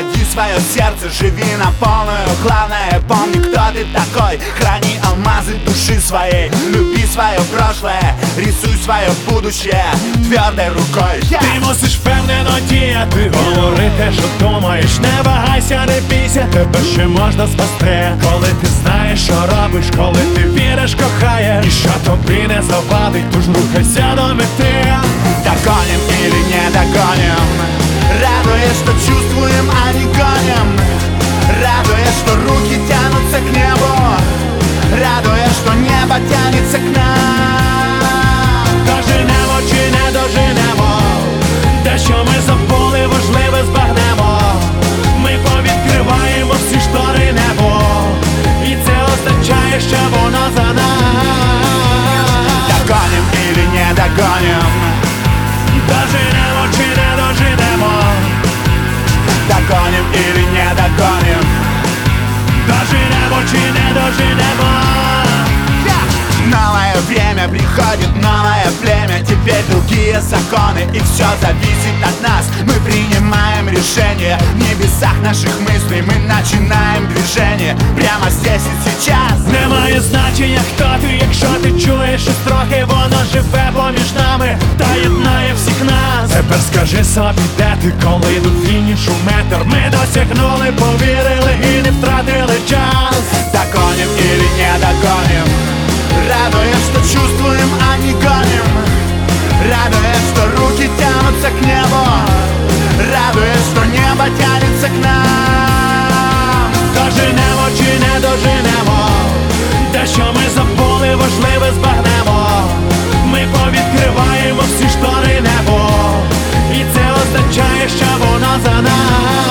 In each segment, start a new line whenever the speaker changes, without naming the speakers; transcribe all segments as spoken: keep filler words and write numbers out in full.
Заводи свое сердце, живи на полную. Главное, помни, кто ты такой. Храни алмазы души своей. Люби свое прошлое, рисуй свое будущее твердой рукой. yeah.
Ти мусиш впевнено діяти, говорити, що думаєш. Не вагайся, не бійся, тебе ще можна спасти. Коли ти знаєш, що робиш, коли ти віриш, кохаєш, і що тобі не завадить, тож рухайся до мети.
Догоним или не догоним, радует, что чувствуем, а не гоним. Радует, что руки тянутся к небу, радует, что небо тянется к нам.
Доженемо чи не доженемо, те, що ми забули, важливе збагнемо. Ми повідкриваємо всі штори небо, і це означає, що воно за нас.
Догоним или не догоним,
доженемо чи не доженемо,
догоним или не догоним,
доженемо чи не доженемо.
Новое время приходит, новое племя. Теперь другие законы, и все зависит от нас. Мы принимаем решение в небесах наших мыслей. Мы начинаем движение прямо здесь и сейчас.
Немає значення, хто ти, якщо ти чуєш, що трохи воно живе поміж нами та єднає всіх нас. Тепер скажи собі, де ти, коли до фінішу метр ми досягнули, повірили і не втратили час.
Догоним или не догоним, радует, что чувствуем, а не гоним. Радует, что руки тянутся к небу, радует, что небо тянется к нам.
Доженемо чи не доженемо, те, що ми забули, важливе збагнемо. Ми повідкриваємо всі штори небо, і це означає, що воно за нас.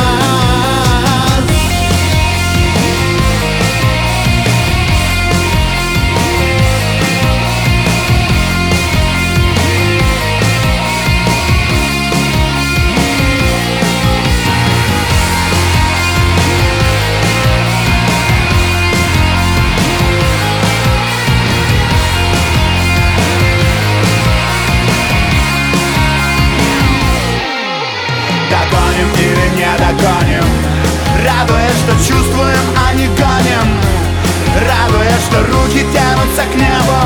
Догоним или не догоним, радует, что чувствуем, а не гоним. Радует, что руки тянутся к небу,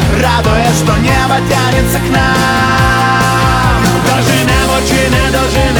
радует, что небо тянется к нам.
Доженемо чи не доженемо,